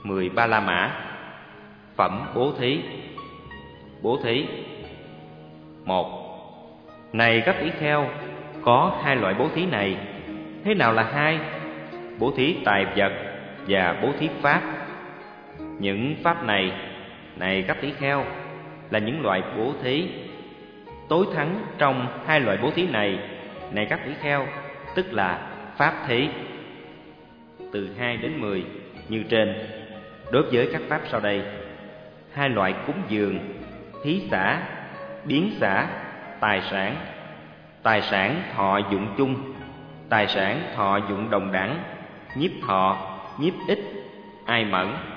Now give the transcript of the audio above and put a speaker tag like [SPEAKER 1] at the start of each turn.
[SPEAKER 1] 10 ba la mã. Phẩm bố thí. Bố thí. 1. Này các tỷ kheo, có hai loại bố thí này. Thế nào là hai? Bố thí tài vật và bố thí pháp. Những pháp này, này các tỷ kheo, là những loại bố thí. Tối thắng trong hai loại bố thí này, này các tỷ kheo, tức là pháp thí. Từ 2 đến 10 như trên. Đối với các pháp sau đây: hai loại cúng dường, thí xả, biến xả, tài sản. Tài sản thọ dụng chung, tài sản thọ dụng đồng đẳng, nhiếp thọ, nhiếp ích, ai mẫn.